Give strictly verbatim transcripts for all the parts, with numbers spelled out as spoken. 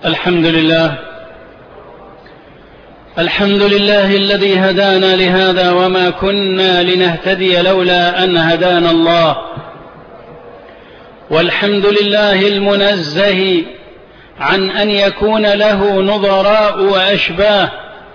الحمد لله الحمد لله الذي هدانا لهذا وما كنا لنهتدي لولا أن هدانا الله. والحمد لله المنزه عن أن يكون له نظراء وأشباه،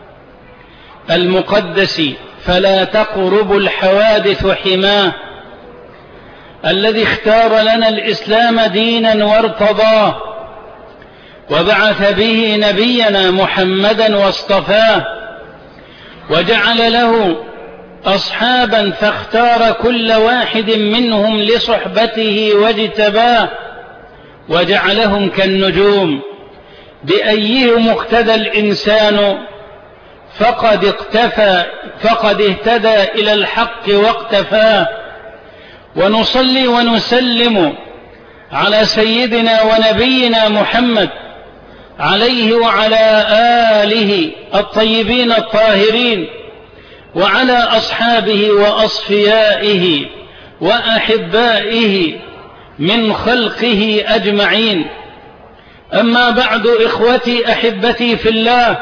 المقدس فلا تقرب الحوادث حماه، الذي اختار لنا الإسلام دينا وارتضاه، وبعث به نبينا محمدا واصطفاه، وجعل له أصحابا فاختار كل واحد منهم لصحبته واجتباه، وجعلهم كالنجوم بأيهم اقتدى الإنسان فقد اقتفى فقد اهتدى إلى الحق واقتفاه. ونصلي ونسلم على سيدنا ونبينا محمد عليه وعلى آله الطيبين الطاهرين، وعلى أصحابه وأصفيائه وأحبائه من خلقه أجمعين. أما بعد، إخوتي أحبتي في الله،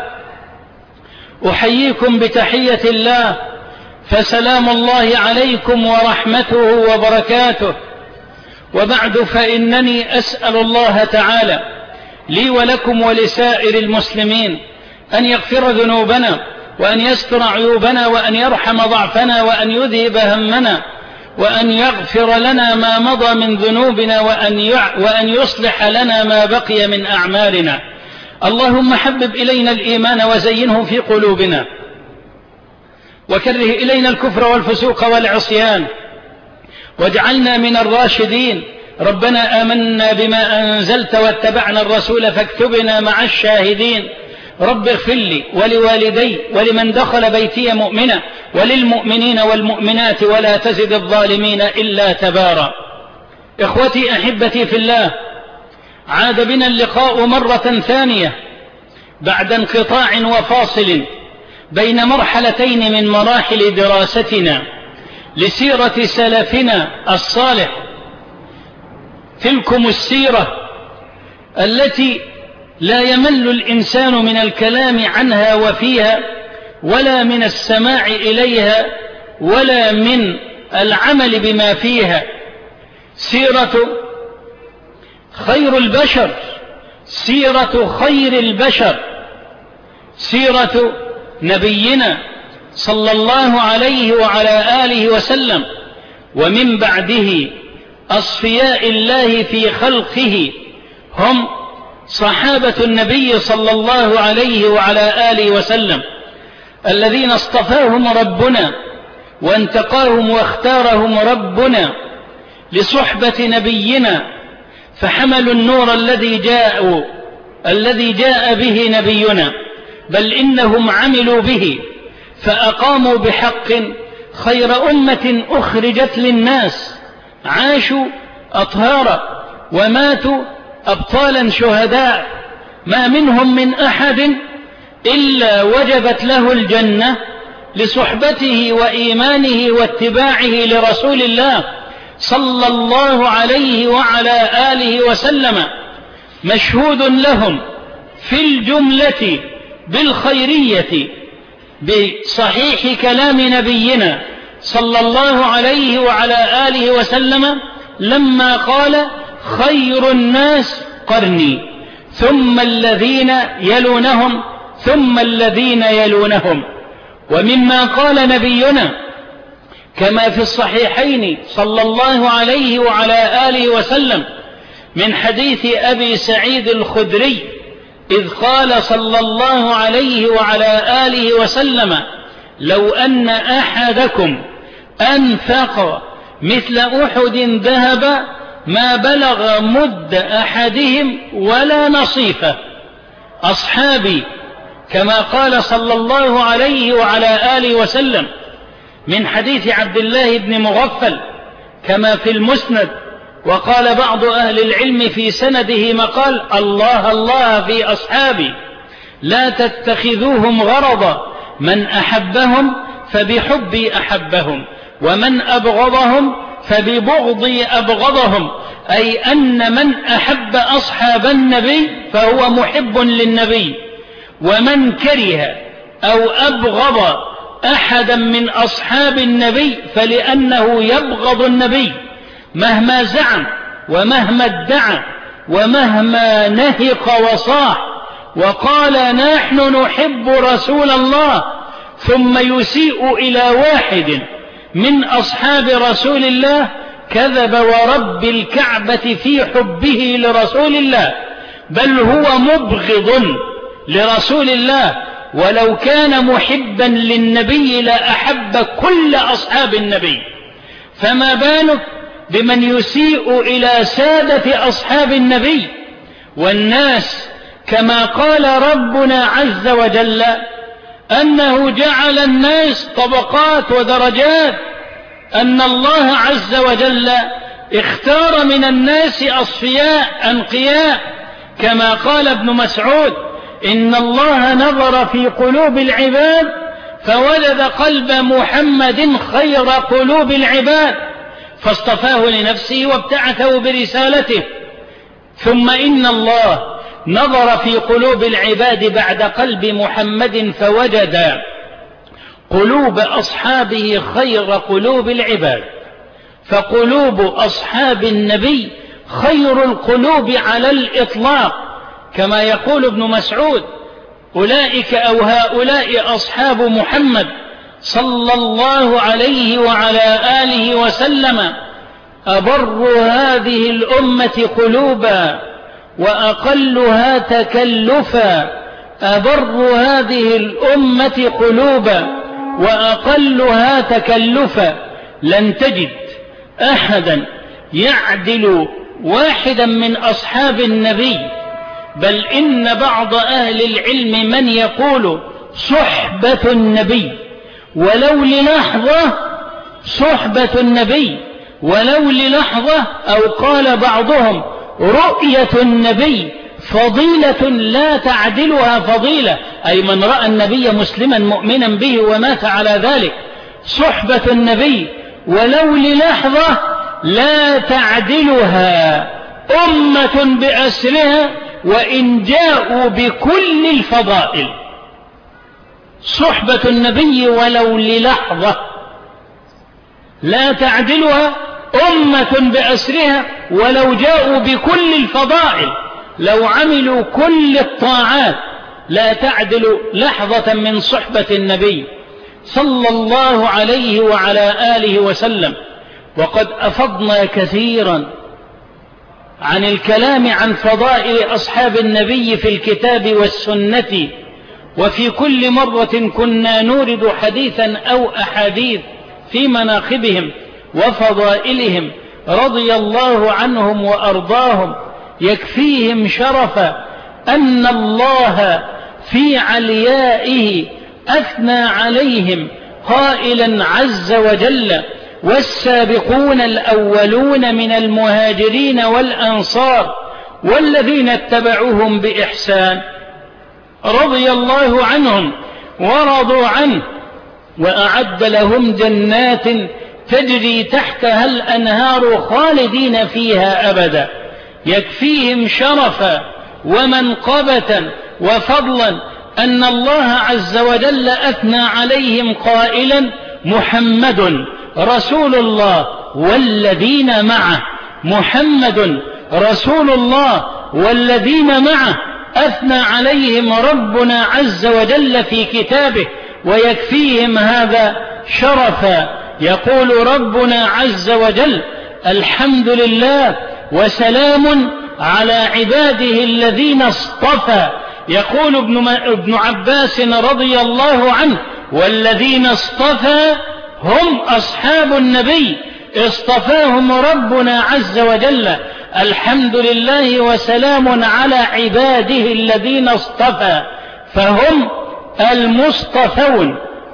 أحييكم بتحية الله، فسلام الله عليكم ورحمته وبركاته. وبعد، فإنني أسأل الله تعالى لي ولكم ولسائر المسلمين أن يغفر ذنوبنا، وأن يستر عيوبنا، وأن يرحم ضعفنا، وأن يذهب همنا، وأن يغفر لنا ما مضى من ذنوبنا، وأن, يع... وأن يصلح لنا ما بقي من أعمالنا. اللهم حبب إلينا الإيمان وزينه في قلوبنا، وكره إلينا الكفر والفسوق والعصيان، واجعلنا من الراشدين. ربنا آمنا بما أنزلت واتبعنا الرسول فاكتبنا مع الشاهدين. رب اغفر لي ولوالدي ولمن دخل بيتي مؤمنا وللمؤمنين والمؤمنات ولا تزد الظالمين إلا تبارا. إخوتي أحبتي في الله، عاد بنا اللقاء مرة ثانية بعد انقطاع وفاصل بين مرحلتين من مراحل دراستنا لسيرة سلفنا الصالح. تلكم السيرة التي لا يمل الإنسان من الكلام عنها وفيها، ولا من السماع إليها، ولا من العمل بما فيها. سيرة خير البشر، سيرة خير البشر، سيرة نبينا صلى الله عليه وعلى آله وسلم، ومن بعده أصفياء الله في خلقه هم صحابة النبي صلى الله عليه وعلى آله وسلم، الذين اصطفاهم ربنا وانتقاهم واختارهم ربنا لصحبة نبينا، فحملوا النور الذي جاءوا الذي جاء به نبينا، بل إنهم عملوا به فأقاموا بحق خير أمة أخرجت للناس، عاشوا أطهارا وماتوا أبطالا شهداء، ما منهم من أحد إلا وجبت له الجنة لصحبته وإيمانه واتباعه لرسول الله صلى الله عليه وعلى آله وسلم. مشهود لهم في الجملة بالخيرية بصحيح كلام نبينا صلى الله عليه وعلى آله وسلم لما قال: خير الناس قرني ثم الذين يلونهم ثم الذين يلونهم. ومما قال نبينا كما في الصحيحين صلى الله عليه وعلى آله وسلم من حديث أبي سعيد الخدري إذ قال صلى الله عليه وعلى آله وسلم: لو أن أحدكم أنفق مثل أحد ذهبا ما بلغ مد أحدهم ولا نصيفه. أصحابي كما قال صلى الله عليه وعلى آله وسلم من حديث عبد الله بن مغفل كما في المسند. وقال بعض أهل العلم في سنده مقال: الله الله في أصحابي لا تتخذوهم غرضا، من أحبهم فبحبي أحبهم، ومن أبغضهم فببغضي أبغضهم، أي أن من أحب أصحاب النبي فهو محب للنبي، ومن كره أو أبغض أحدا من أصحاب النبي فلأنه يبغض النبي مهما زعم ومهما ادعى ومهما نهق وصاح وقال نحن نحب رسول الله، ثم يسيء إلى واحد من أصحاب رسول الله، كذب ورب الكعبة في حبه لرسول الله، بل هو مبغض لرسول الله، ولو كان محبا للنبي لأحب كل أصحاب النبي، فما بالك بمن يسيء إلى سادة أصحاب النبي. والناس كما قال ربنا عز وجل أنه جعل الناس طبقات ودرجات، أن الله عز وجل اختار من الناس أصفياء أنقياء، كما قال ابن مسعود إن الله نظر في قلوب العباد فوجد قلب محمد خير قلوب العباد فاصطفاه لنفسه وابتعثه برسالته. ثم إن الله نظر في قلوب العباد بعد قلب محمد فوجد قلوب أصحابه خير قلوب العباد، فقلوب أصحاب النبي خير القلوب على الإطلاق، كما يقول ابن مسعود أولئك أو هؤلاء أصحاب محمد صلى الله عليه وعلى آله وسلم أبر هذه الأمة قلوبا وأقلها تكلفا، أبر هذه الأمة قلوبا وأقلها تكلفا، لن تجد أحدا يعدل واحدا من أصحاب النبي، بل إن بعض أهل العلم من يقول صحبة النبي ولو للحظة، صحبة النبي ولو للحظة، أو قال بعضهم رؤية النبي فضيلة لا تعدلها فضيلة، أي من رأى النبي مسلما مؤمنا به ومات على ذلك، صحبة النبي ولو للحظة لا تعدلها أمة بأسرها وإن جاءوا بكل الفضائل. صحبة النبي ولو للحظة لا تعدلها أمة بأسرها ولو جاءوا بكل الفضائل، لو عملوا كل الطاعات لا تعدل لحظة من صحبة النبي صلى الله عليه وعلى آله وسلم. وقد أفضنا كثيرا عن الكلام عن فضائل أصحاب النبي في الكتاب والسنة، وفي كل مرة كنا نورد حديثا أو أحاديث في مناقبهم وفضائلهم رضي الله عنهم وأرضاهم، يكفيهم شرفا أن الله في عليائه أثنى عليهم قائلا عز وجل والسابقون الأولون من المهاجرين والأنصار والذين اتبعوهم بإحسان رضي الله عنهم ورضوا عنه وأعد لهم جنات تجري تحتها الأنهار خالدين فيها أبدا. يكفيهم شرفا ومنقبة وفضلا أن الله عز وجل أثنى عليهم قائلا محمد رسول الله والذين معه، محمد رسول الله والذين معه، أثنى عليهم ربنا عز وجل في كتابه، ويكفيهم هذا شرفا. يقول ربنا عز وجل الحمد لله وسلام على عباده الذين اصطفى. يقول ابن, ابن عباس رضي الله عنه والذين اصطفى هم أصحاب النبي، اصطفاهم ربنا عز وجل. الحمد لله وسلام على عباده الذين اصطفى، فهم المصطفون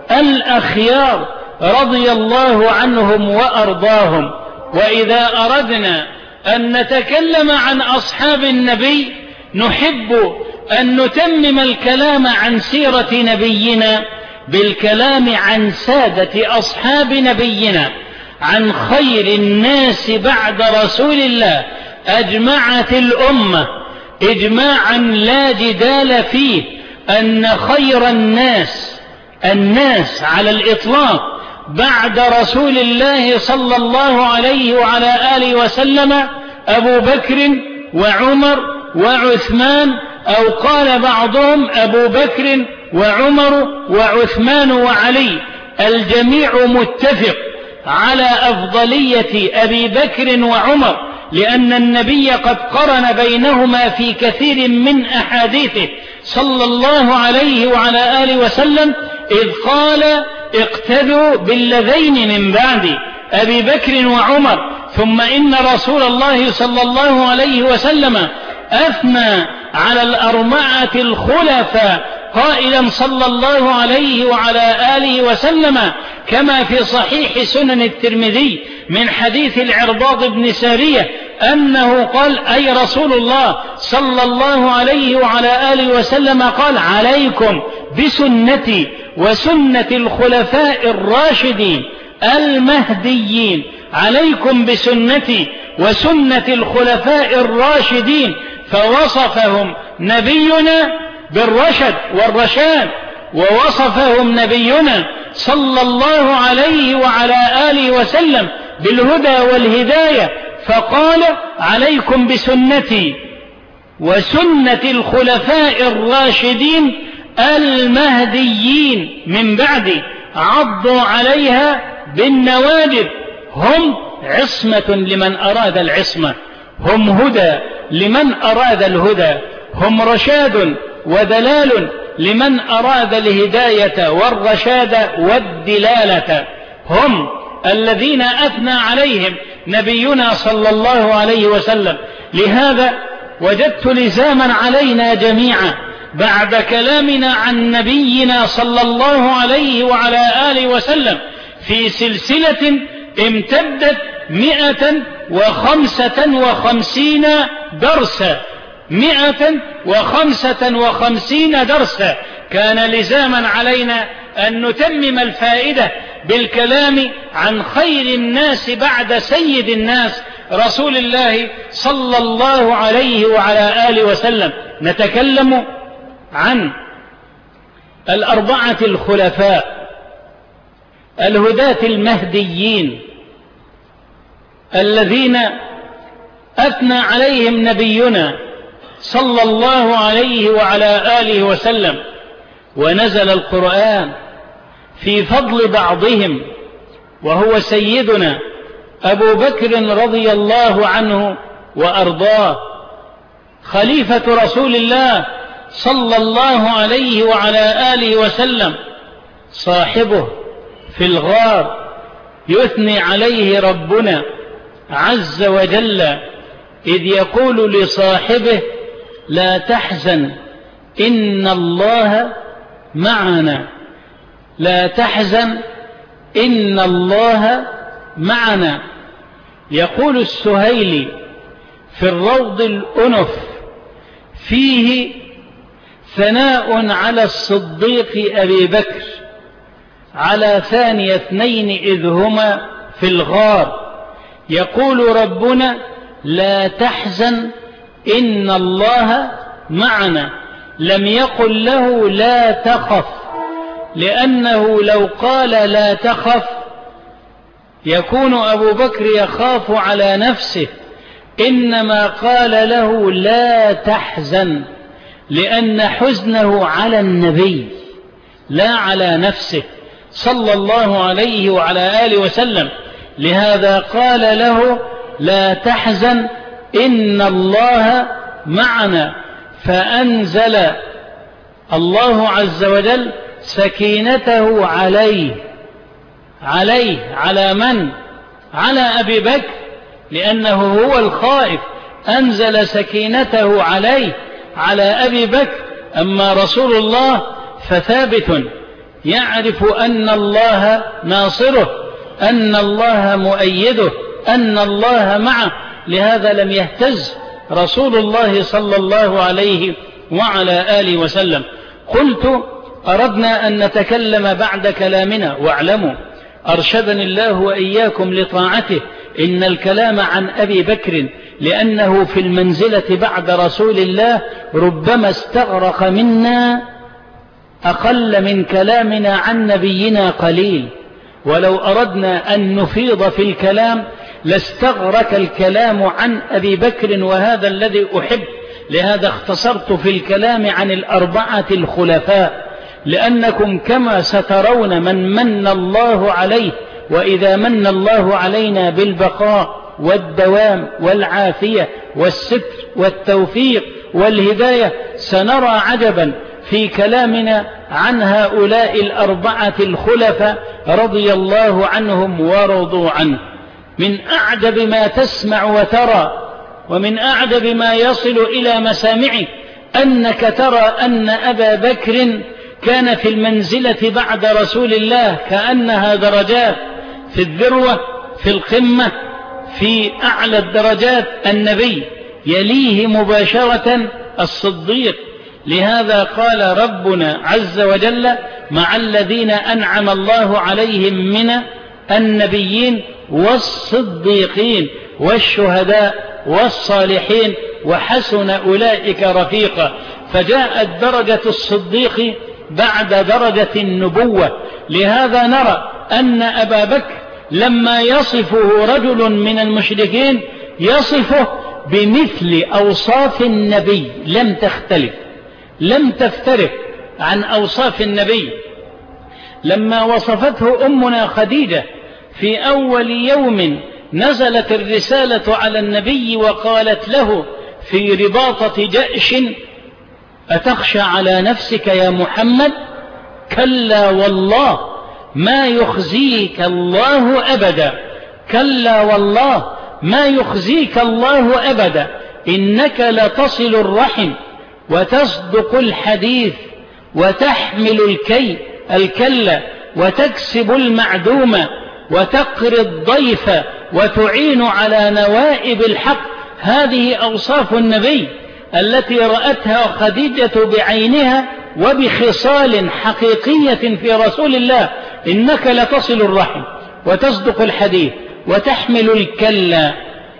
الأخيار رضي الله عنهم وأرضاهم. وإذا أردنا أن نتكلم عن أصحاب النبي نحب أن نتمم الكلام عن سيرة نبينا بالكلام عن سادة أصحاب نبينا، عن خير الناس بعد رسول الله أجمعت الأمة إجماعا لا جدال فيه أن خير الناس الناس على الإطلاق بعد رسول الله صلى الله عليه وعلى آله وسلم أبو بكر وعمر وعثمان، أو قال بعضهم أبو بكر وعمر وعثمان وعلي. الجميع متفق على أفضلية أبي بكر وعمر، لأن النبي قد قرن بينهما في كثير من أحاديثه صلى الله عليه وعلى آله وسلم، إذ قال اقتدوا بالذين من بعد أبي بكر وعمر. ثم إن رسول الله صلى الله عليه وسلم أثنى على الأربعة الخلفاء قائلا صلى الله عليه وعلى آله وسلم كما في صحيح سنن الترمذي من حديث العرباض بن سارية أنه قال، أي رسول الله صلى الله عليه وعلى آله وسلم قال: عليكم بسنتي وسنة الخلفاء الراشدين المهديين، عليكم بسنتي وسنة الخلفاء الراشدين. فوصفهم نبينا بالرشد والرشاد، ووصفهم نبينا صلى الله عليه وعلى آله وسلم بالهدى والهداية، فقال: عليكم بسنتي وسنة الخلفاء الراشدين المهديين من بعدي، عضوا عليها بالنواجذ. هم عصمة لمن أراد العصمة، هم هدى لمن أراد الهدى، هم رشاد ودلال لمن أراد الهداية والرشاد والدلالة. هم الذين أثنى عليهم نبينا صلى الله عليه وسلم. لهذا وجدت لزاما علينا جميعا بعد كلامنا عن نبينا صلى الله عليه وعلى آله وسلم في سلسلة امتدت مئة وخمسة وخمسين درسا مئة وخمسة وخمسين درسا، كان لزاما علينا أن نتمم الفائدة بالكلام عن خير الناس بعد سيد الناس رسول الله صلى الله عليه وعلى آله وسلم. نتكلم عن الأربعة الخلفاء الهداة المهديين الذين أثنى عليهم نبينا صلى الله عليه وعلى آله وسلم، ونزل القرآن في فضل بعضهم، وهو سيدنا أبو بكر رضي الله عنه وأرضاه، خليفة رسول الله صلى الله عليه وعلى آله وسلم، صاحبه في الغار يثني عليه ربنا عز وجل إذ يقول لصاحبه: لا تحزن إن الله معنا، لا تحزن إن الله معنا. يقول السهيلي في الروض الأنف فيه ثناء على الصديق أبي بكر على ثاني اثنين إذ هما في الغار، يقول ربنا: لا تحزن إن الله معنا. لم يقل له لا تخف، لأنه لو قال لا تخف يكون أبو بكر يخاف على نفسه، إنما قال له لا تحزن، لأن حزنه على النبي لا على نفسه صلى الله عليه وعلى آله وسلم. لهذا قال له: لا تحزن إن الله معنا. فأنزل الله عز وجل سكينته عليه عليه على من؟ على أبي بكر، لأنه هو الخائف، أنزل سكينته عليه على أبي بكر. أما رسول الله فثابت، يعرف أن الله ناصره، أن الله مؤيده، أن الله معه. لهذا لم يهتز رسول الله صلى الله عليه وعلى آله وسلم. قلت: أردنا أن نتكلم بعد كلامنا، واعلموا أرشدني الله وإياكم لطاعته، إن الكلام عن أبي بكر لأنه في المنزلة بعد رسول الله ربما استغرق منا أقل من كلامنا عن نبينا قليل، ولو أردنا أن نفيض في الكلام لاستغرق الكلام عن أبي بكر، وهذا الذي أحب. لهذا اختصرت في الكلام عن الأربعة الخلفاء، لأنكم كما سترون من من الله عليه، وإذا من الله علينا بالبقاء والدوام والعافية والستر والتوفيق والهداية سنرى عجبا في كلامنا عن هؤلاء الأربعة الخلفاء رضي الله عنهم ورضوا عنه. من أعجب ما تسمع وترى ومن أعجب ما يصل إلى مسامعك أنك ترى أن أبا بكر كان في المنزلة بعد رسول الله كأنها درجات، في الذروة، في القمة، في أعلى الدرجات النبي، يليه مباشرة الصديق. لهذا قال ربنا عز وجل: مع الذين أنعم الله عليهم من النبيين والصديقين والشهداء والصالحين وحسن أولئك رفيقا. فجاءت درجة الصديق بعد درجة النبوة. لهذا نرى أن أبا بكر لما يصفه رجل من المشركين يصفه بمثل أوصاف النبي، لم تختلف، لم تفترق عن أوصاف النبي. لما وصفته أمنا خديجة في أول يوم نزلت الرسالة على النبي وقالت له في رباطة جأش: أتخشى على نفسك يا محمد؟ كلا والله ما يخزيك الله أبدا، كلا والله ما يخزيك الله أبدا، إنك لتصل الرحم وتصدق الحديث وتحمل الكي الكلة وتكسب المعدومة وتقري الضيف وتعين على نوائب الحق. هذه أوصاف النبي التي رأتها خديجة بعينها وبخصال حقيقية في رسول الله: إنك لتصل الرحم وتصدق الحديث وتحمل الكلة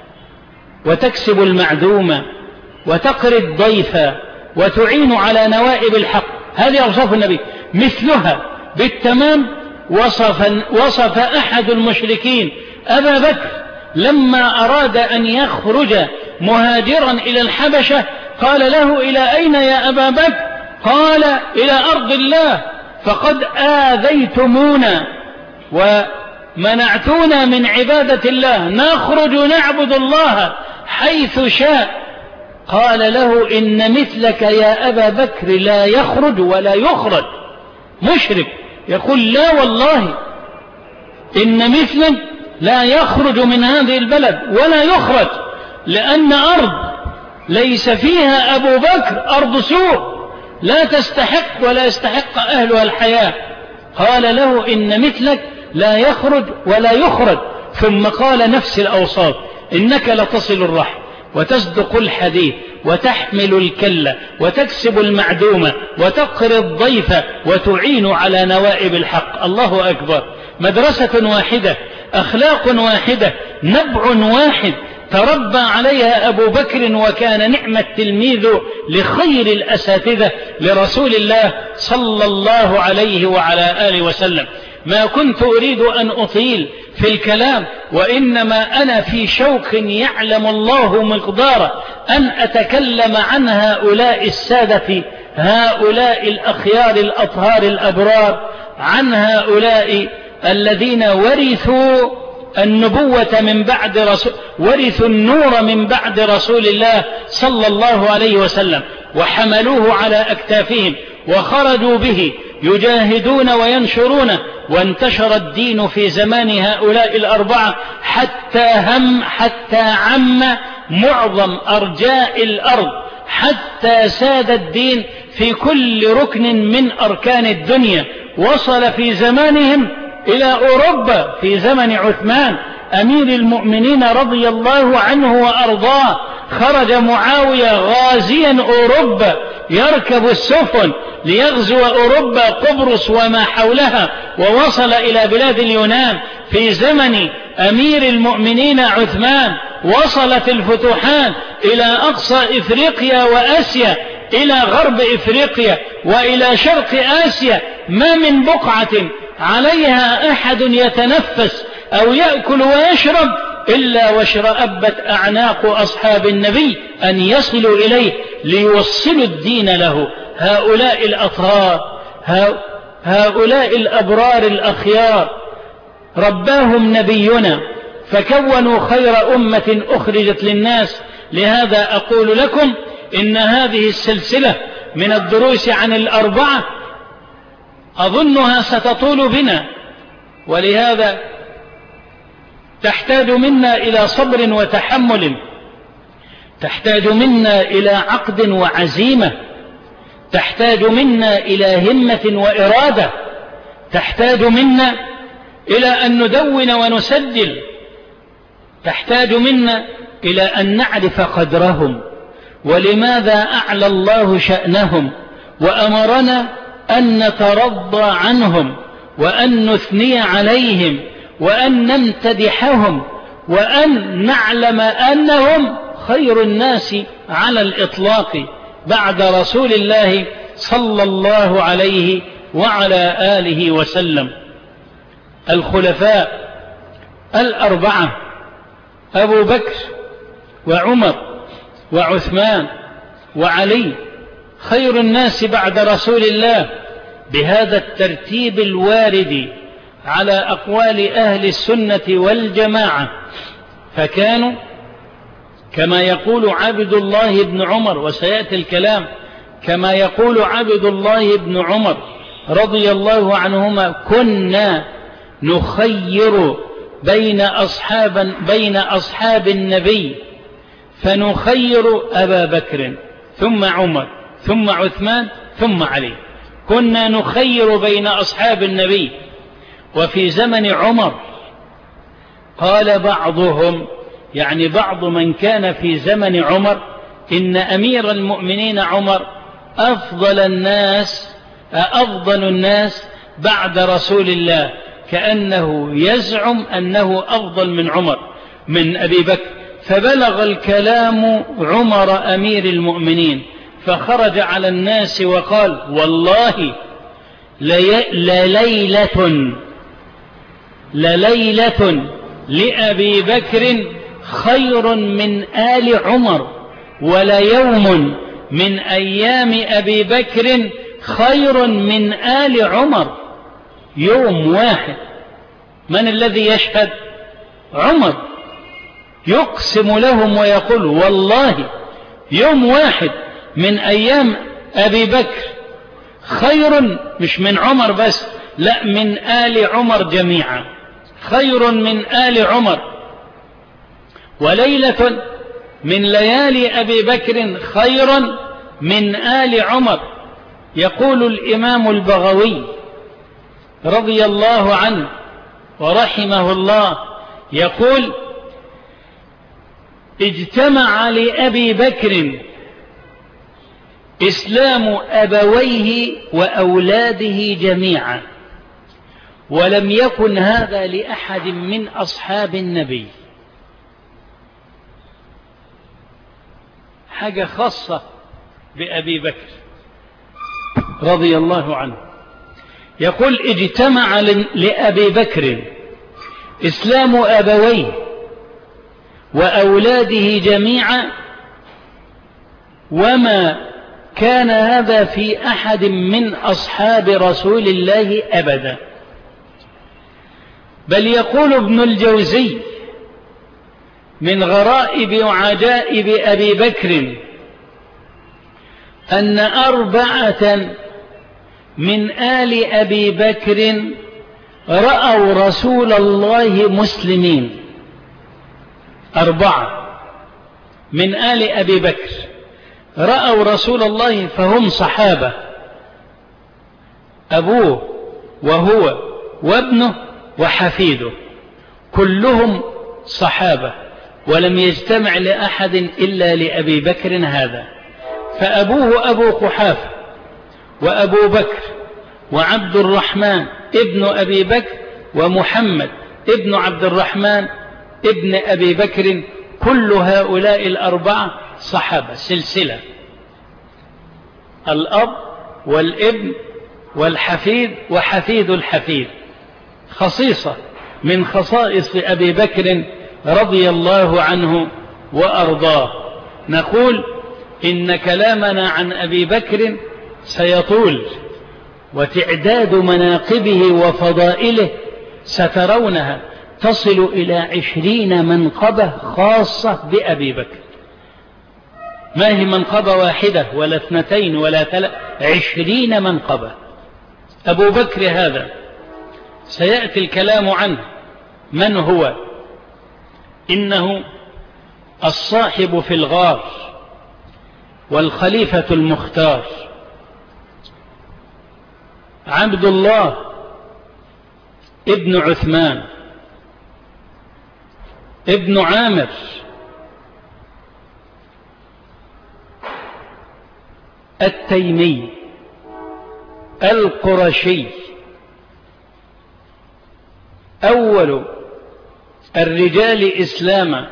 وتكسب المعدومة وتقري الضيف وتعين على نوائب الحق. هذه أوصاف النبي. مثلها بالتمام وصف, وصف أحد المشركين أبا بكر لما أراد أن يخرج مهاجرا إلى الحبشة، قال له: إلى أين يا أبا بكر؟ قال: إلى أرض الله، فقد آذيتمونا ومنعتونا من عبادة الله، نخرج نعبد الله حيث شاء. قال له: إن مثلك يا أبا بكر لا يخرج ولا يخرج. مشرك يقول: لا والله إن مثلك لا يخرج من هذه البلد ولا يخرج، لأن أرض ليس فيها أبو بكر أرض سوء لا تستحق ولا يستحق أهلها الحياة. قال له: إن مثلك لا يخرج ولا يخرج. ثم قال نفس الأوصاف: إنك لتصل الرحم وتصدق الحديث وتحمل الكلة وتكسب المعدومة وتقري الضيف وتعين على نوائب الحق. الله أكبر. مدرسة واحدة، أخلاق واحدة، نبع واحد تربى عليها أبو بكر، وكان نعم التلميذ لخير الأساتذة لرسول الله صلى الله عليه وعلى آله وسلم. ما كنت أريد أن أطيل في الكلام، وإنما أنا في شوق يعلم الله مقداره أن أتكلم عن هؤلاء السادة، هؤلاء الأخيار الأطهار الأبرار، عن هؤلاء الذين ورثوا النبوة من بعد رسول ورثوا النور من بعد رسول الله صلى الله عليه وسلم، وحملوه على أكتافهم وخرجوا به يجاهدون وينشرونه، وانتشر الدين في زمان هؤلاء الأربعة حتى هم حتى عم معظم أرجاء الأرض، حتى ساد الدين في كل ركن من أركان الدنيا. وصل في زمانهم إلى أوروبا في زمن عثمان أمير المؤمنين رضي الله عنه وأرضاه. خرج معاوية غازيا أوروبا يركب السفن ليغزو أوروبا قبرص وما حولها، ووصل إلى بلاد اليونان في زمن أمير المؤمنين عثمان وصلت الفتوحات إلى أقصى إفريقيا وآسيا، إلى غرب إفريقيا وإلى شرق آسيا، ما من بقعة عليها أحد يتنفس أو يأكل ويشرب إلا واشرأبت أعناق أصحاب النبي أن يصلوا إليه ليوصلوا الدين له. هؤلاء الأطهار، هؤلاء الأبرار الأخيار رباهم نبينا فكونوا خير أمة أخرجت للناس. لهذا أقول لكم إن هذه السلسلة من الدروس عن الأربعة أظنها ستطول بنا، ولهذا تحتاج منا إلى صبر وتحمل، تحتاج منا إلى عقد وعزيمة، تحتاج منا إلى همة وإرادة، تحتاج منا إلى أن ندون ونسجل، تحتاج منا إلى أن نعرف قدرهم ولماذا أعلى الله شأنهم وأمرنا أن نترضى عنهم وأن نثني عليهم وأن نمتدحهم وأن نعلم أنهم خير الناس على الإطلاق بعد رسول الله صلى الله عليه وعلى آله وسلم. الخلفاء الأربعة أبو بكر وعمر وعثمان وعلي خير الناس بعد رسول الله بهذا الترتيب الوارد على أقوال أهل السنة والجماعة. فكانوا كما يقول عبد الله بن عمر، وسيأتي الكلام، كما يقول عبد الله بن عمر رضي الله عنهما: كنا نخير بين أصحاب, بين أصحاب النبي فنخير أبا بكر ثم عمر ثم عثمان ثم علي. كنا نخير بين أصحاب النبي. وفي زمن عمر قال بعضهم، يعني بعض من كان في زمن عمر، إن أمير المؤمنين عمر أفضل الناس أفضل الناس بعد رسول الله، كأنه يزعم أنه أفضل من عمر من أبي بكر. فبلغ الكلام عمر أمير المؤمنين فخرج على الناس وقال: والله لليلة لليلة لأبي بكر خير من آل عمر، وليوم من أيام أبي بكر خير من آل عمر. يوم واحد، من الذي يشهد؟ عمر يقسم لهم ويقول: والله يوم واحد من أيام أبي بكر خير، مش من عمر بس، لا، من آل عمر جميعا، خير من آل عمر. وليلة من ليالي أبي بكر خير من آل عمر. يقول الإمام البغوي رضي الله عنه ورحمه الله، يقول: اجتمع لأبي بكر إسلام أبويه وأولاده جميعا، ولم يكن هذا لأحد من أصحاب النبي. حاجة خاصة بأبي بكر رضي الله عنه. يقول: اجتمع لأبي بكر إسلام أبويه وأولاده جميعا، وما كان هذا في أحد من أصحاب رسول الله أبدا. بل يقول ابن الجوزي: من غرائب وعجائب أبي بكر أن أربعة من آل أبي بكر رأوا رسول الله مسلمين. أربعة من آل أبي بكر رأوا رسول الله فهم صحابة، أبوه وهو وابنه وحفيده كلهم صحابة، ولم يجتمع لأحد إلا لأبي بكر هذا. فأبوه أبو قحافة وأبو بكر وعبد الرحمن ابن أبي بكر ومحمد ابن عبد الرحمن ابن أبي بكر كل هؤلاء الأربعة صحابة سلسلة، الأب والابن والحفيد وحفيد الحفيد، خصيصة من خصائص أبي بكر رضي الله عنه وأرضاه. نقول إن كلامنا عن أبي بكر سيطول، وتعداد مناقبه وفضائله سترونها تصل إلى عشرين منقبة خاصة بأبي بكر، ما هي منقبة واحدة ولا اثنتين ولا ثلاث، عشرين منقبة. أبو بكر هذا سيأتي الكلام عنه، من هو؟ إنه الصاحب في الغار والخليفة المختار، عبد الله ابن عثمان ابن عامر التيمي القرشي، أول الرجال إسلاما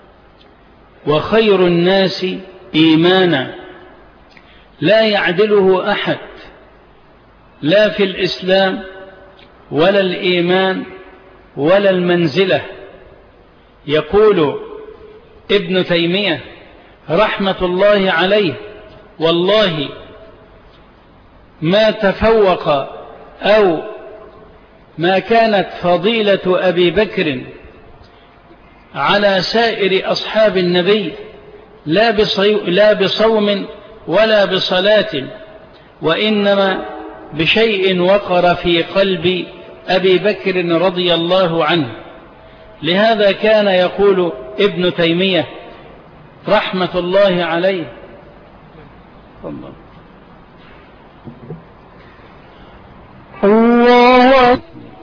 وخير الناس إيمانا، لا يعدله أحد لا في الإسلام ولا الإيمان ولا المنزلة. يقول ابن تيمية رحمة الله عليه: والله ما تفوق أو ما كانت فضيلة أبي بكر على سائر أصحاب النبي لا بصوم ولا بصلاة، وإنما بشيء وقر في قلب أبي بكر رضي الله عنه. لهذا كان يقول ابن تيمية رحمة الله عليه: الله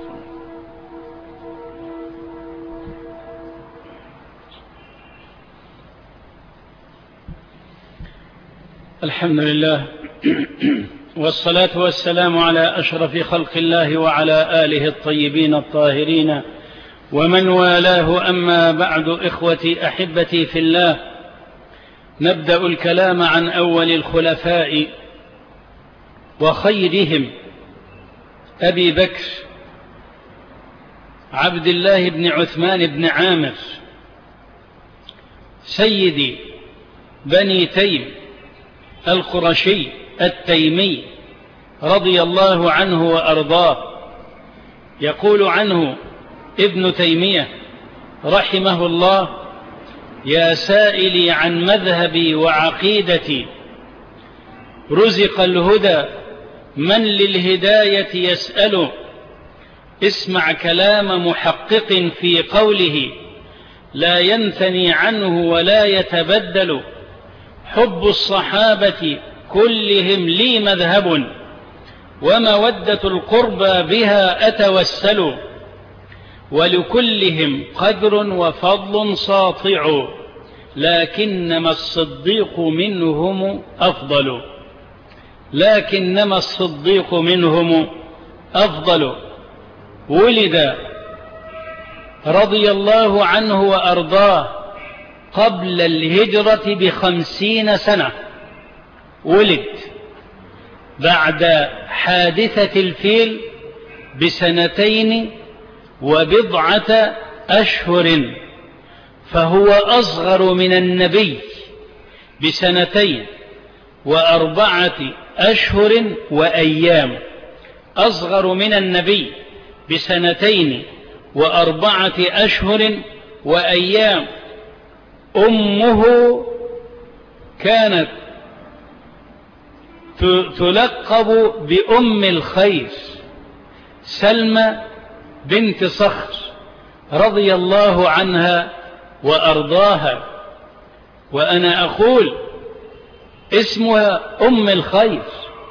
الحمد لله، والصلاة والسلام على أشرف خلق الله وعلى آله الطيبين الطاهرين ومن والاه. أما بعد، إخوتي أحبتي في الله، نبدأ الكلام عن أول الخلفاء وخيرهم أبي بكر عبد الله بن عثمان بن عامر سيد بني تيم القرشي التيمي رضي الله عنه وأرضاه. يقول عنه ابن تيمية رحمه الله: يا سائلي عن مذهبي وعقيدتي، رزق الهدى من للهداية يسأل، اسمع كلام محقق في قوله لا ينثني عنه ولا يتبدل، حب الصحابة كلهم لي مذهب، ومودة القربى بها أتوسل، ولكلهم قدر وفضل ساطع، لكنما الصديق منهم أفضل لكنما الصديق منهم أفضل. ولد رضي الله عنه وأرضاه قبل الهجرة بخمسين سنة، ولد بعد حادثة الفيل بسنتين وبضعة أشهر، فهو أصغر من النبي بسنتين وأربعة أشهر وأيام، أصغر من النبي بسنتين وأربعة أشهر وأيام. أمه كانت تلقب بأم الخير، سلمى بنت صخر رضي الله عنها وأرضاها. وأنا أقول اسمها أم الخير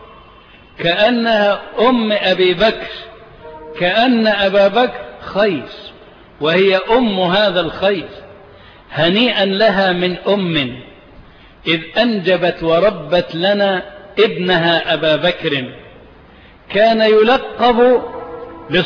كأنها أم أبي بكر، كأن أبا بكر خير وهي أم هذا الخير. هنيئا لها من أم إذ أنجبت وربت لنا ابنها أبا بكر. كان يلقب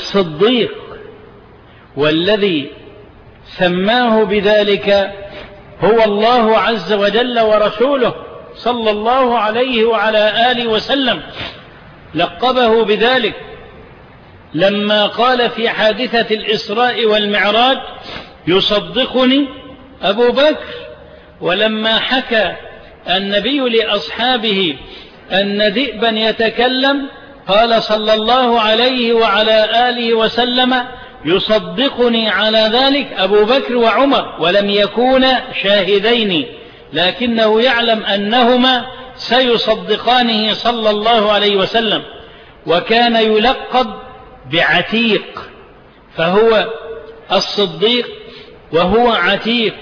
بالصديق، والذي سماه بذلك هو الله عز وجل ورسوله صلى الله عليه وعلى آله وسلم لقبه بذلك لما قال في حادثة الإسراء والمعراج: يصدقني أبو بكر. ولما حكى النبي لأصحابه أن ذئبا يتكلم قال صلى الله عليه وعلى آله وسلم: يصدقني على ذلك أبو بكر وعمر، ولم يكونا شاهدين، لكنه يعلم أنهما سيصدقانه صلى الله عليه وسلم. وكان يلقب بعتيق، فهو الصديق وهو عتيق.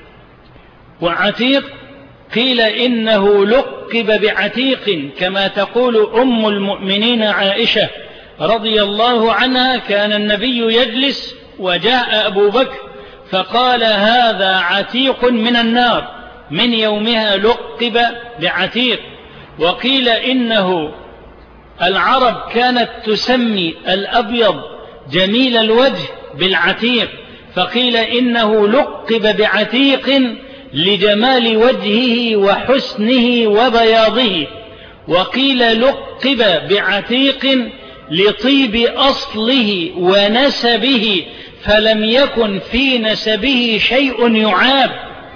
وعتيق قيل إنه لقب بعتيق كما تقول أم المؤمنين عائشة رضي الله عنها: كان النبي يجلس وجاء أبو بكر فقال: هذا عتيق من النار، من يومها لقب بعتيق. وقيل إنه العرب كانت تسمي الأبيض جميل الوجه بالعتيق، فقيل إنه لقب بعتيق لجمال وجهه وحسنه وبياضه. وقيل لقب بعتيق لطيب أصله ونسبه، فلم يكن في نسبه شيء يعاب.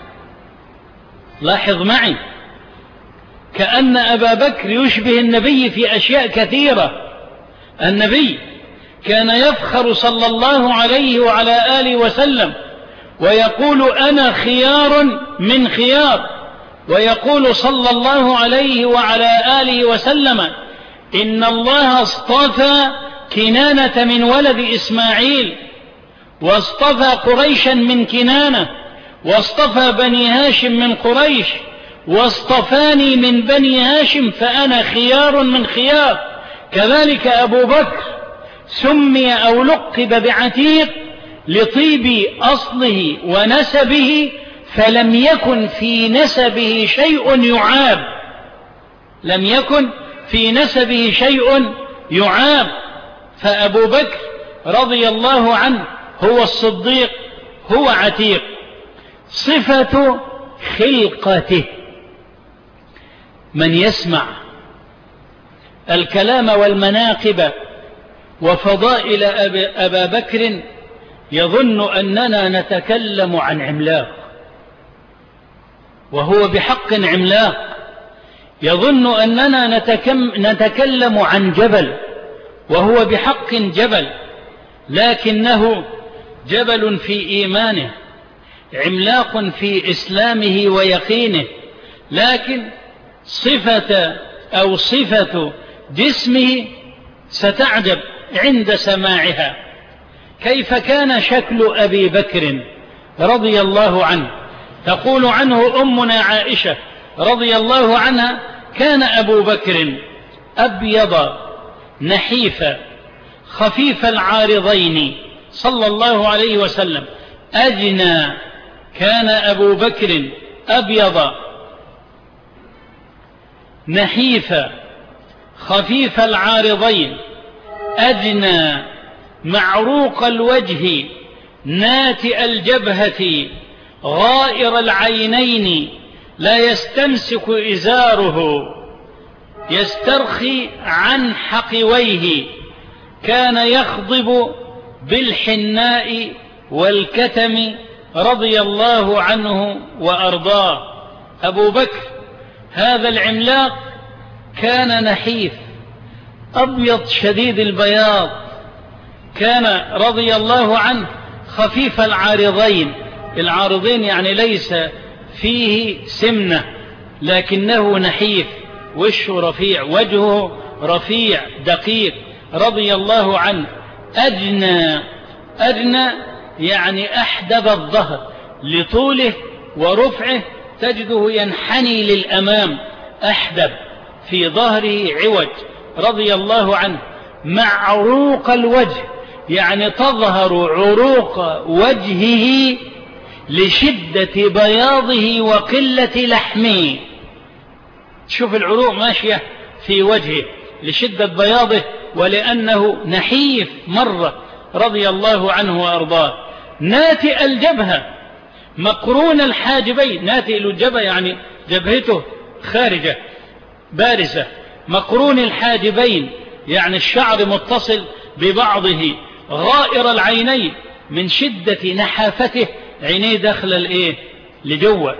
لاحظ معي، كأن أبا بكر يشبه النبي في أشياء كثيرة. النبي كان يفخر صلى الله عليه وعلى آله وسلم ويقول: أنا خيار من خيار. ويقول صلى الله عليه وعلى آله وسلم: إن الله اصطفى كنانة من ولد إسماعيل، واصطفى قريشا من كنانة، واصطفى بني هاشم من قريش، واصطفاني من بني هاشم، فأنا خيار من خيار. كذلك أبو بكر سمي أو لقب بعتيق لطيب أصله ونسبه، فلم يكن في نسبه شيء يعاب، لم يكن في نسبه شيء يعاب. فأبو بكر رضي الله عنه هو الصديق، هو عتيق. صفة خلقته: من يسمع الكلام والمناقب وفضائل أبا بكر يظن أننا نتكلم عن عملاق، وهو بحق عملاق. يظن أننا نتكلم عن جبل، وهو بحق جبل، لكنه جبل في إيمانه، عملاق في إسلامه ويقينه. لكن صفة أو صفة جسمه ستعجب عند سماعها. كيف كان شكل أبي بكر رضي الله عنه؟ تقول عنه أمنا عائشة رضي الله عنها: كان أبو بكر أبيض نحيفا خفيف العارضين صلى الله عليه وسلم، أجنى. كان أبو بكر أبيض نحيفا خفيف العارضين، أجنى معروق الوجه، ناتئ الجبهة، غائر العينين، لا يستمسك إزاره، يسترخي عن حقويه. كان يخضب بالحناء والكتم رضي الله عنه وأرضاه. أبو بكر هذا العملاق كان نحيف أبيض شديد البياض، كان رضي الله عنه خفيف العارضين. العارضين يعني ليس فيه سمنة، لكنه نحيف، وشه رفيع، وجهه رفيع دقيق رضي الله عنه. أدنى أدنى يعني أحدب الظهر، لطوله ورفعه تجده ينحني للأمام، أحدب في ظهره عوج رضي الله عنه. معروق الوجه يعني تظهر عروق وجهه لشدة بياضه وقلة لحمه. شوف العروق ماشية في وجهه لشدة بياضه ولأنه نحيف مرة رضي الله عنه وأرضاه. ناتئ الجبهة، مقرون الحاجبين، ناتئ الجبهة يعني جبهته خارجة بارزة، مقرون الحاجبين يعني الشعر متصل ببعضه، غائر العينين من شدة نحافته، عينيه داخل الايه لجوه،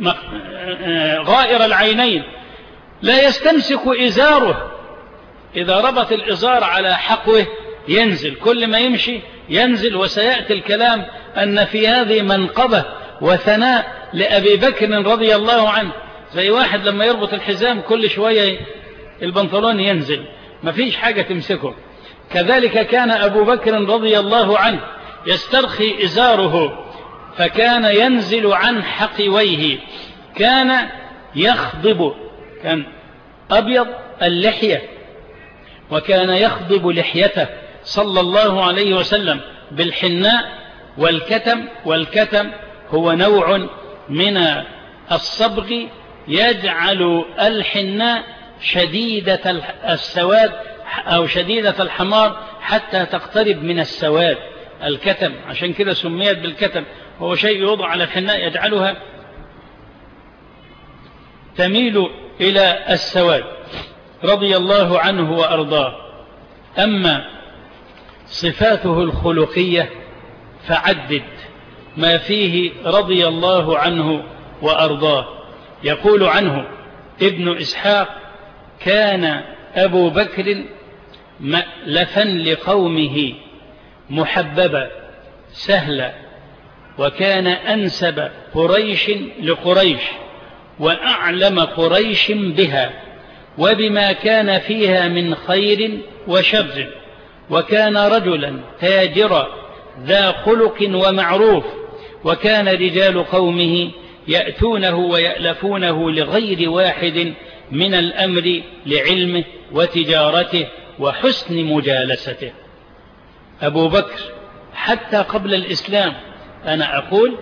غائر العينين، لا يستمسك إزاره، إذا ربط الإزار على حقوه ينزل، كل ما يمشي ينزل. وسيأتي الكلام أن في هذه منقبة وثناء لأبي بكر رضي الله عنه، زي واحد لما يربط الحزام كل شوية البنطلون ينزل، ما فيش حاجة تمسكه. كذلك كان أبو بكر رضي الله عنه يسترخي إزاره فكان ينزل عن حقويه، كان يخضب، كان أبيض اللحية، وكان يخضب لحيته صلى الله عليه وسلم بالحناء والكتم، والكتم هو نوع من الصبغ يجعل الحناء شديدة السواد أو شديدة الحمار حتى تقترب من السواد، الكتم عشان كده سميت بالكتم، هو شيء يوضع على الحناء يجعلها تميل إلى السواد رضي الله عنه وأرضاه. أما صفاته الخلقية فعدد ما فيه رضي الله عنه وأرضاه. يقول عنه ابن إسحاق: كان أبو بكر مألفا لقومه، محببا سهلا، وكان أنسب قريش لقريش، وأعلم قريش بها وبما كان فيها من خير وشر، وكان رجلا تاجرا ذا خلق ومعروف، وكان رجال قومه يأتونه ويألفونه لغير واحد من الأمر لعلمه وتجارته وحسن مجالسته. أبو بكر حتى قبل الإسلام، أنا أقول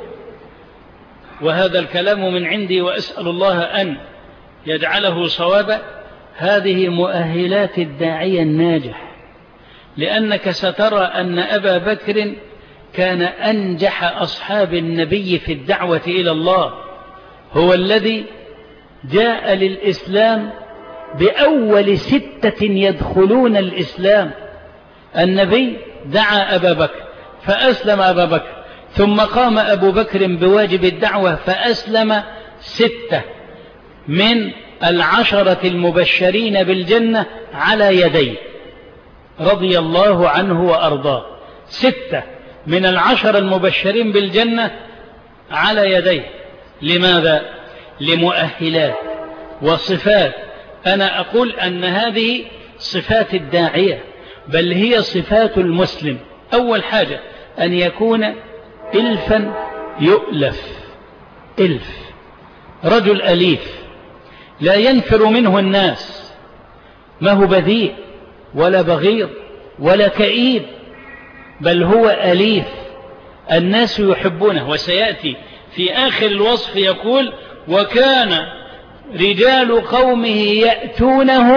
وهذا الكلام من عندي وأسأل الله أن يجعله صوابا، هذه مؤهلات الداعية الناجح، لأنك سترى أن أبا بكر كان أنجح أصحاب النبي في الدعوة إلى الله، هو الذي جاء للإسلام بأول ستة يدخلون الإسلام. النبي دعا أبا بكر فأسلم أبا بكر، ثم قام أبو بكر بواجب الدعوة فأسلم ستة من العشرة المبشرين بالجنة على يديه رضي الله عنه وأرضاه، ستة من العشرة المبشرين بالجنة على يديه. لماذا؟ لمؤهلات وصفات. أنا أقول أن هذه صفات الداعية، بل هي صفات المسلم. أول حاجة أن يكون إلفا يؤلف، إلف رجل أليف لا ينفر منه الناس، ما هو بذيء ولا بغيض ولا كئيب، بل هو أليف الناس يحبونه. وسيأتي في آخر الوصف يقول: وكان رجال قومه يأتونه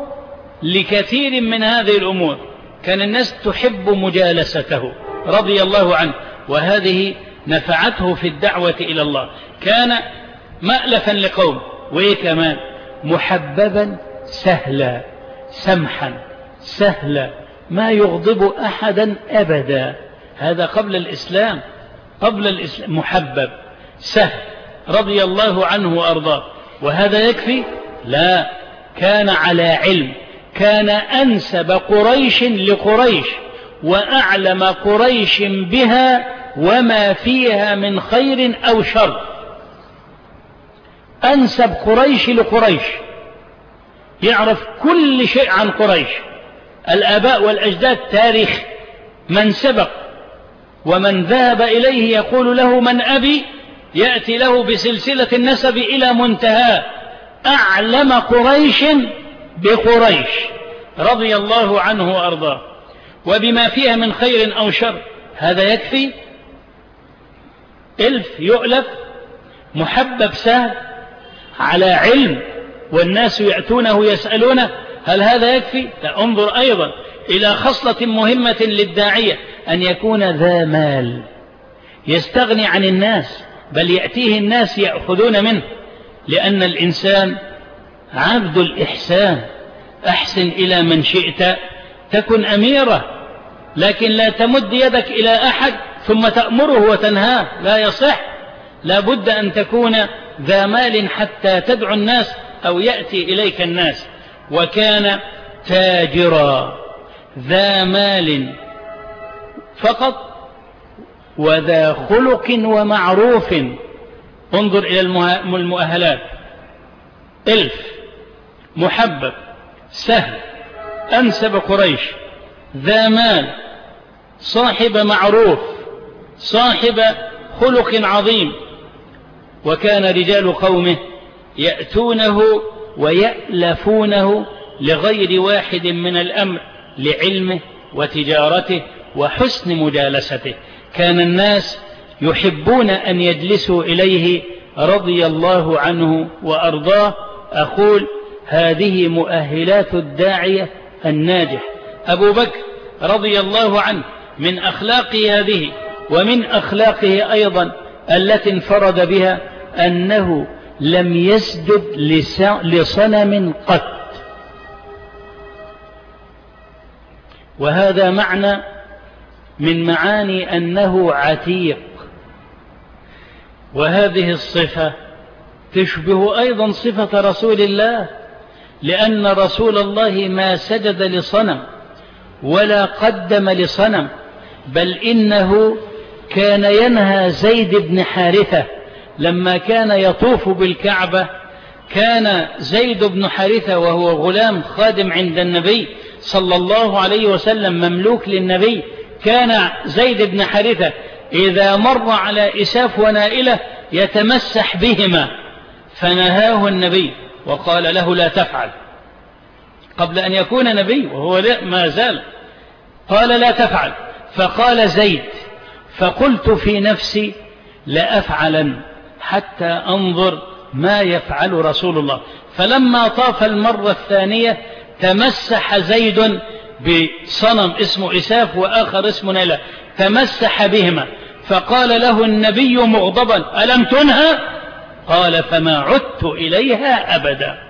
لكثير من هذه الأمور، كان الناس تحب مجالسته رضي الله عنه، وهذه نفعته في الدعوة إلى الله. كان مألفا لقوم، وكمان محببا سهلا، سمحا سهلا، ما يغضب أحدا أبدا. هذا قبل الإسلام، قبل الإسلام محبب سهل رضي الله عنه وأرضاه. وهذا يكفي؟ لا، كان على علم، كان أنسب قريش لقريش وأعلم قريش بها وما فيها من خير أو شر. أنسب قريش لقريش، يعرف كل شيء عن قريش، الآباء والأجداد، تاريخ من سبق ومن ذهب إليه يقول له: من أبي؟ يأتي له بسلسلة النسب إلى منتهى. أعلم قريش بقريش رضي الله عنه وأرضاه وبما فيها من خير أو شر. هذا يكفي؟ إلف يؤلف، محبب سهل، على علم، والناس يأتونه يسألونه. هل هذا يكفي؟ لا، انظر أيضا إلى خصلة مهمة للداعية، أن يكون ذا مال يستغني عن الناس بل يأتيه الناس يأخذون منه، لأن الإنسان عبد الإحسان. أحسن إلى من شئت تكن أميرة، لكن لا تمد يدك إلى أحد ثم تأمره وتنهاه، لا يصح. لا بد أن تكون ذا مال حتى تدعو الناس أو يأتي إليك الناس. وكان تاجرا ذا مال فقط وذا خلق ومعروف. انظر إلى المؤهلات: ألف، محبب، سهل، أنسب قريش، ذا مال، صاحب معروف، صاحب خلق عظيم. وكان رجال قومه يأتونه ويألفونه لغير واحد من الأمر، لعلمه وتجارته وحسن مجالسته. كان الناس يحبون أن يجلسوا إليه رضي الله عنه وأرضاه. أقول هذه مؤهلات الداعية الناجح. أبو بكر رضي الله عنه من أخلاقه هذه، ومن أخلاقه أيضا التي انفرد بها أنه لم يسجد لصنم قط. وهذا معنى من معاني أنه عتيق. وهذه الصفة تشبه أيضا صفة رسول الله، لأن رسول الله ما سجد لصنم ولا قدم لصنم، بل إنه كان ينهى زيد بن حارثة لما كان يطوف بالكعبة. كان زيد بن حارثة وهو غلام خادم عند النبي صلى الله عليه وسلم، مملوك للنبي. كان زيد بن حارثة إذا مر على إساف ونائلة يتمسح بهما، فنهاه النبي وقال له لا تفعل، قبل أن يكون نبي وهو ما زال، قال لا تفعل. فقال زيد: فقلت في نفسي لأفعلن حتى أنظر ما يفعل رسول الله. فلما طاف المرة الثانية تمسح زيد بصنم اسمه إساف وآخر اسمه نيلة، تمسح بهما. فقال له النبي مغضبا: ألم تنهى؟ قال: فما عدت إليها أبدا.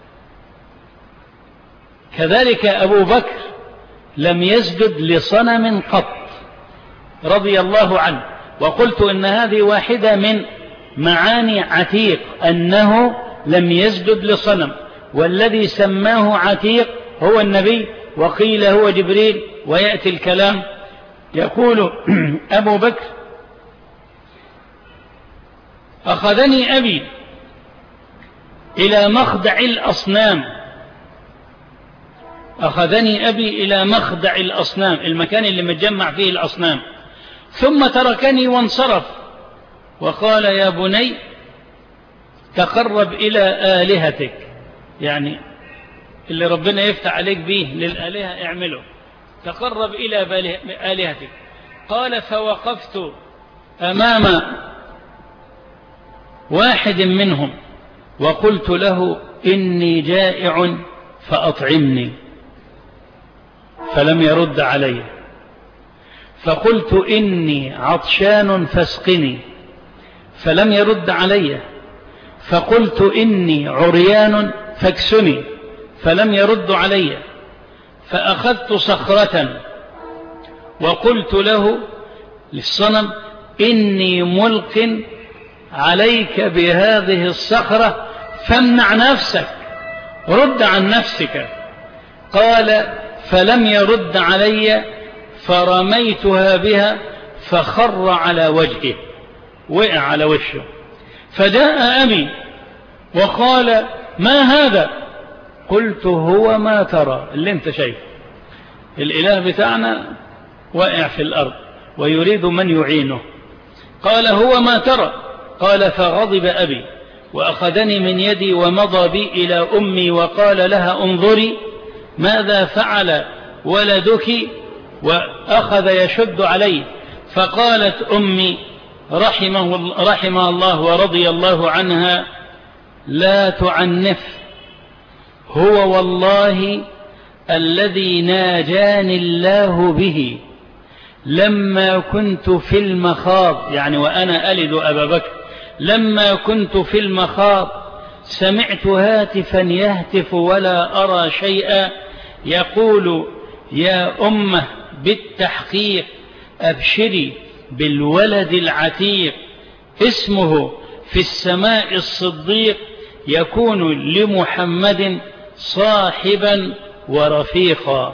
كذلك أبو بكر لم يسجد لصنم قط رضي الله عنه. وقلت إن هذه واحدة من معاني عتيق، أنه لم يسجد لصنم، والذي سماه عتيق هو النبي، وقيل هو جبريل. ويأتي الكلام يقول أبو بكر: أخذني أبي إلى مخدع الأصنام أخذني أبي إلى مخدع الأصنام، المكان اللي متجمع فيه الأصنام، ثم تركني وانصرف وقال: يا بني تقرب إلى آلهتك، يعني اللي ربنا يفتح عليك به للآلهة اعمله، تقرب إلى آلهتك. قال: فوقفت أمام واحد منهم وقلت له: إني جائع فأطعمني، فلم يرد علي. فقلت: إني عطشان فاسقني، فلم يرد علي. فقلت: إني عريان فاكسني، فلم يرد علي. فأخذت صخرة وقلت له للصنم: إني ملق عليك بهذه الصخرة فامنع نفسك، رد عن نفسك. قال: فلم يرد علي، فرميتها بها فخر على وجهه، وقع على وشه. فجاء أبي وقال: ما هذا؟ قلت: هو ما ترى، اللي انت شايف، الإله بتاعنا واقع في الأرض ويريد من يعينه. قال: هو ما ترى. قال: فغضب أبي وأخذني من يدي ومضى بي إلى أمي وقال لها: انظري ماذا فعل ولدك، وأخذ يشد عليه. فقالت أمي رحمه, رحمه الله ورضي الله عنها: لا تعنف، هو والله الذي ناجاني الله به لما كنت في المخاض، يعني وأنا ألد أبا بكر، لما كنت في المخاض سمعت هاتفا يهتف ولا أرى شيئا يقول يا أمة بالتحقيق أبشري بالولد العتيق اسمه في السماء الصديق يكون لمحمد صاحبا ورفيقا.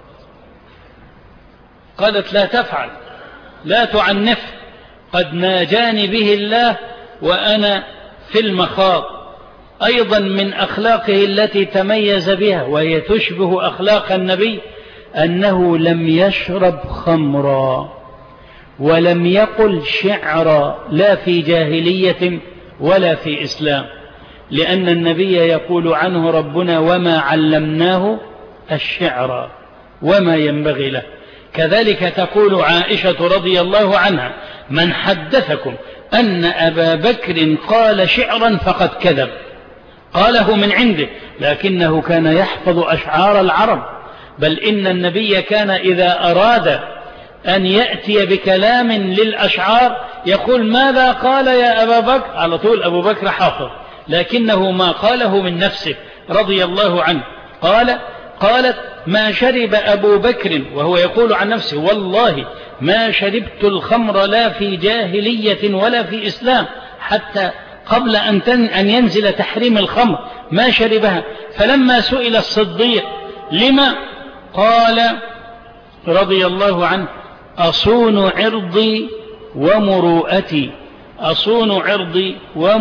قالت لا تفعل، لا تعنف، قد ناجاني به الله وأنا في المخاض. أيضا من أخلاقه التي تميز بها وهي تشبه أخلاق النبي أنه لم يشرب خمرا ولم يقل شعرا، لا في جاهلية ولا في إسلام، لأن النبي يقول عنه ربنا وما علمناه الشعر وما ينبغي له. كذلك تقول عائشة رضي الله عنها من حدثكم أن أبا بكر قال شعرا فقد كذب، قاله من عنده لكنه كان يحفظ أشعار العرب، بل إن النبي كان إذا أراد أن يأتي بكلام للأشعار يقول ماذا قال يا أبا بكر، على طول أبو بكر حافظ، لكنه ما قاله من نفسه رضي الله عنه. قال قالت ما شرب أبو بكر، وهو يقول عن نفسه والله ما شربت الخمر لا في جاهلية ولا في إسلام، حتى قبل أن ينزل تحريم الخمر ما شربها. فلما سئل الصديق لما قال رضي الله عنه أصون عرضي ومروءتي، أصون عرضي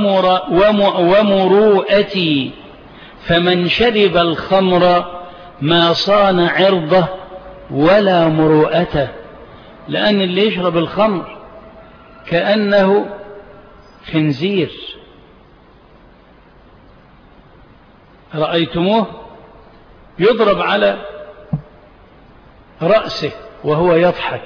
ومروءتي، فمن شرب الخمر ما صان عرضه ولا مروءته. لأن اللي يشرب الخمر كأنه خنزير، رأيتموه يضرب على رأسه وهو يضحك،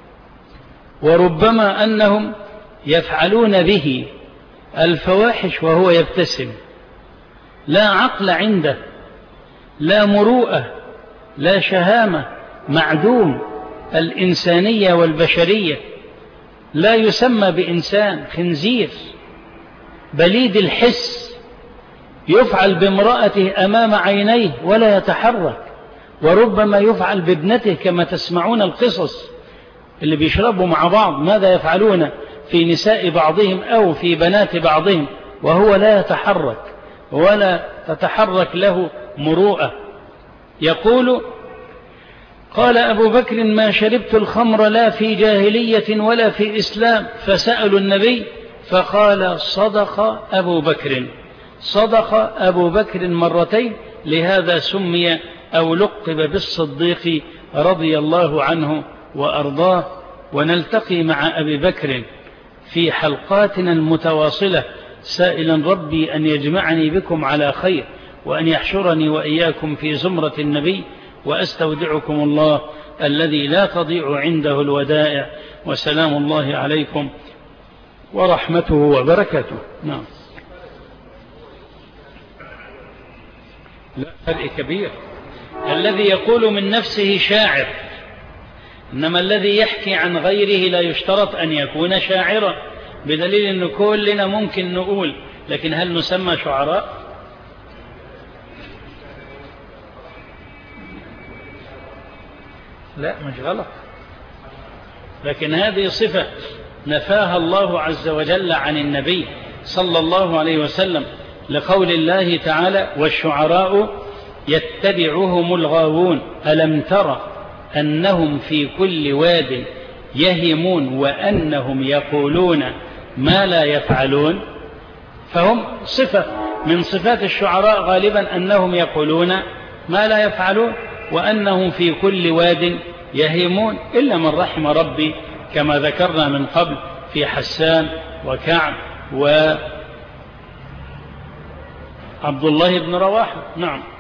وربما أنهم يفعلون به الفواحش وهو يبتسم، لا عقل عنده، لا مروءة، لا شهامة، معدوم الإنسانية والبشرية، لا يسمى بإنسان، خنزير بليد الحس، يفعل بامرأته أمام عينيه ولا يتحرك، وربما يفعل بابنته كما تسمعون القصص اللي بيشربوا مع بعض ماذا يفعلون في نساء بعضهم أو في بنات بعضهم وهو لا يتحرك ولا تتحرك له مروءة. يقول قال أبو بكر ما شربت الخمر لا في جاهلية ولا في إسلام، فسألوا النبي فقال صدق أبو بكر، صدق أبو بكر مرتين، لهذا سمي أو لقب بالصديق رضي الله عنه وأرضاه. ونلتقي مع أبي بكر في حلقاتنا المتواصلة، سائلا ربي أن يجمعني بكم على خير وأن يحشرني وإياكم في زمرة النبي، وأستودعكم الله الذي لا تضيع عنده الودائع، وسلام الله عليكم ورحمته وبركاته. نعم، لا فرق كبير. الذي يقول من نفسه شاعر، إنما الذي يحكي عن غيره لا يشترط أن يكون شاعرا، بدليل أن كلنا ممكن نقول، لكن هل نسمى شعراء؟ لا، مش غلط، لكن هذه صفة نفاها الله عز وجل عن النبي صلى الله عليه وسلم، لقول الله تعالى والشعراء يتبعهم الغاوون ألم تر أنهم في كل واد يهيمون وأنهم يقولون ما لا يفعلون. فهم صفة من صفات الشعراء غالبا أنهم يقولون ما لا يفعلون وأنهم في كل واد يهيمون، إلا من رحم ربي كما ذكرنا من قبل في حسان وكعب وعبد الله بن رواحة. نعم.